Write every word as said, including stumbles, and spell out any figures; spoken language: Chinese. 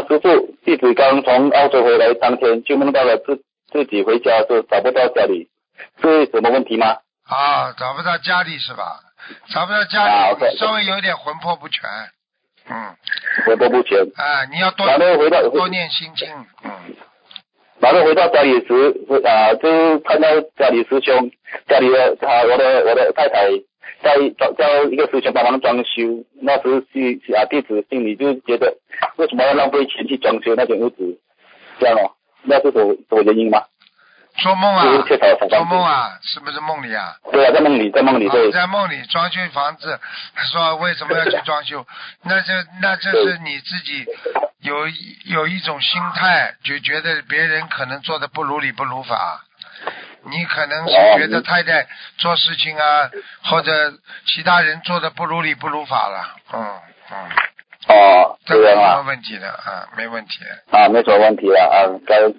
师父，弟子刚从澳洲回来当天就梦到了自自己回家时找不到家里，是什么问题吗？ 啊，找不到家里是吧？找不到家里， 啊你稍微有点魂魄不全。嗯。 魂魄不全。 啊，你要多然后回到多念心经。嗯。 然后回到家里时，啊，就看到家里师兄，家里的啊，我的我的太太在找叫一个师兄帮忙装修，那时是啊弟子心里就觉得，为什么要浪费钱去装修那间屋子？这样哦，那是什么什么原因吗？ 做梦啊， 就是缺少想做梦啊，是不是梦里啊？ 对啊，在梦里，在梦里，对。 啊、在梦里装修房子，说为什么要去装修？那这那这是你自己有有一种心态，就觉得别人可能做的不如理不如法，你可能是觉得太太做事情啊，或者其他人做的不如理不如法了，嗯嗯。 哦， 这没什么问题的啊，没问题。 啊，没什么问题了啊，该。